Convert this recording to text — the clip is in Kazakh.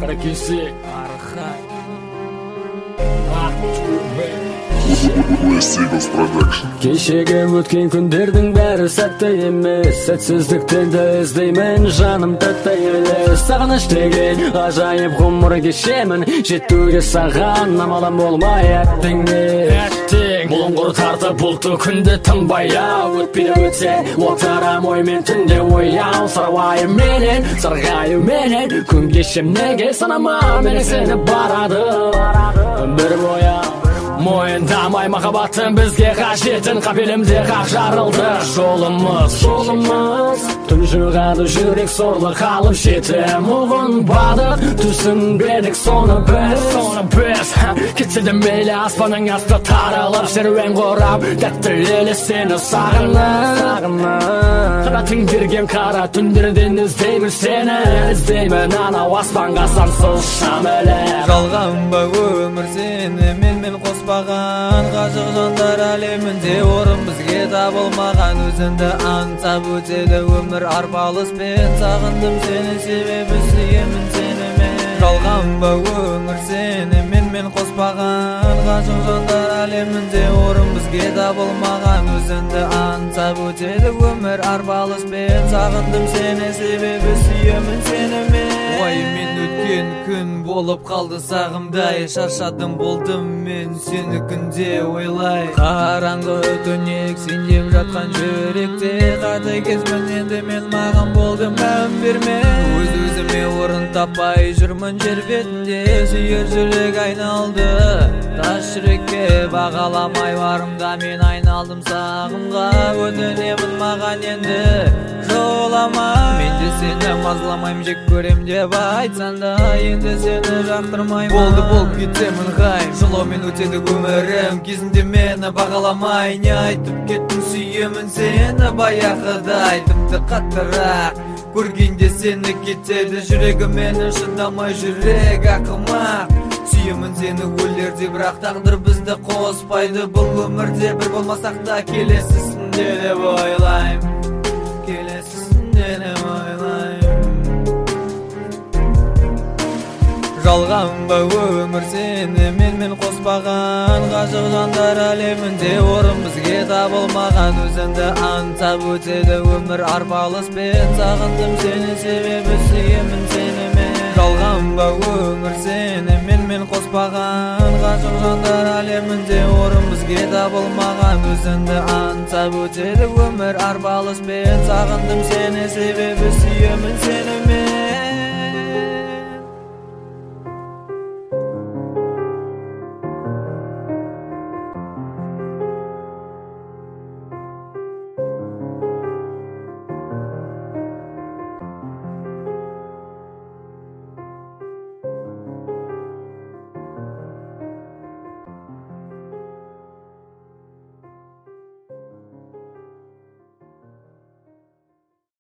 Каракиси Архай Кешеге өткен күндердің бәрі сәтті емес, сәтсіздіктен де іздеймін, жаным тәтті елес. Сағыныш деген ғажайып ғұмыр кешемін, жетуге саған намалам болмай әттеңе. Бұлыңғыр тартып бұлты күнді тынбай өтпейді өтсе, отырам оймен түнде ояу. Сарвайым менен, сарғайым менен, күн кешем неге санама мен сені барады. Бір боя мойындамай махаббаттың бізге қажетін, қапелімде қақ жарылды жолымыз. Түн жығады жүрек сорлы қалып жетім, ұғынбады түсінбедік соны біз. Кетсе де мейлі аспанның асты тарылып, серуен құрап тәтті елес сені сағынып. Қанатың берген қара түндерден іздеймін сені, іздеймін анау аспанға сансыз шамелер. Жалғанба өмір сені менімен қоспаған, ғашық жандар әлемінде орын бізге табылмаған. Өзіңді аңсап өтеді өмір арпалыспен, сағындым сені себебі сүйемін сені мен. Жалғанба өмір сені менімен қоспаған, ғашық жандар әлемінде орын бізге табылмаған. Өзіңді аңсап өтеді өмір арпалыспен, сағындым сені себебі сүйемін сені мен. Оймен өткен күн болып қалды сағымдай, шаршадым болдым мен сені күнде ойлай. Қараңғы түнек сендеп жатқан жүректе, қатыгезбін енді мен, маған болдым мән берме. Өз-өзіме орын таппай жүрмін жер бетінде, сүйер жүрек айналды тас жүрекке. Бағаламай барымда мен айналдым сағымға, өтінемін маған енді жолама. Мен де сені мазаламайым, жек көрем деп айтсан да, енді сені жақтырмайым. Болды болып кетемін ғайым, жылаумен өтеді өмірім, кезінде мені бағаламай. Не айтып кеттің сүйемін сені баяғыдай, тіпті қаттырақ көргенде сені кетеді жүрегім мені шыдамай, жүрек ақымақ. Сүйемін сені өлерде, бірақ тағдыр бізді қоспайды. Бұл өмірде бір болмасақ та келесісінде деп ойлайм, келесісінде деп ойлайм. Жалғанба өмір сені менімен қоспаған, ғашық жандар әлемінде орын бізге табылмаған. Өзіңді аңсап өтеді өмір арпалыспен, сағындым сені себебі сүйемін сені мен. Жалғанба өмір сені менімен қоспаған, ғашық жандар әлемінде орын бізге табылмаған. Өзіңді аңсап өтеді өмір арпалыспен, сағындым сені себебі сүйемін сені мен.